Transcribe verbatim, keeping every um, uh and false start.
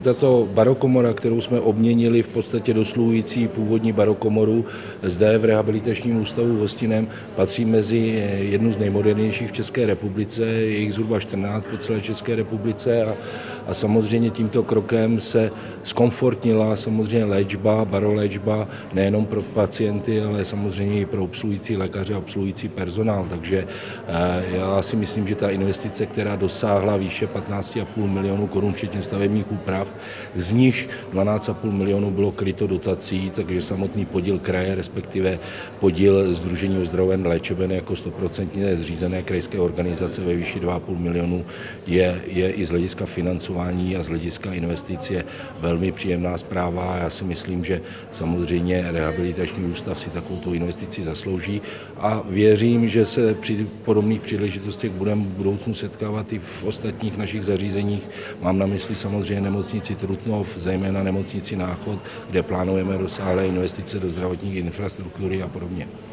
Tato barokomora, kterou jsme obměnili v podstatě dosluhující původní barokomoru zde v rehabilitačním ústavu v Hostinem, patří mezi jednu z nejmodernějších v České republice, je jich zhruba čtrnáct po celé České republice a, a samozřejmě tímto krokem se zkomfortnila samozřejmě léčba, baroléčba nejenom pro pacienty, ale samozřejmě i pro obsluhující lékaře a obsluhující personál. Takže já si myslím, že ta investice, která dosáhla výše patnáct a půl milionu korun včetně stavebních úprav, z nich dvanáct a půl milionu bylo kryto dotací, takže samotný podíl kraje, respektive podíl Sdružení ozdravoven léčeben jako stoprocentně zřízené krajské organizace ve výši dva a půl milionu je, je i z hlediska financování a z hlediska investice velmi příjemná zpráva. Já si myslím, že samozřejmě rehabilitační ústav si takovou investici zaslouží a věřím, že se při podobných příležitostech budeme v budoucnu setkávat i v ostatních našich zařízeních. Mám na mysli samozřejmě nemocnici Trutnov, zejména nemocnici Náchod, kde plánujeme rozsáhlé investice do zdravotní infrastruktury a podobně.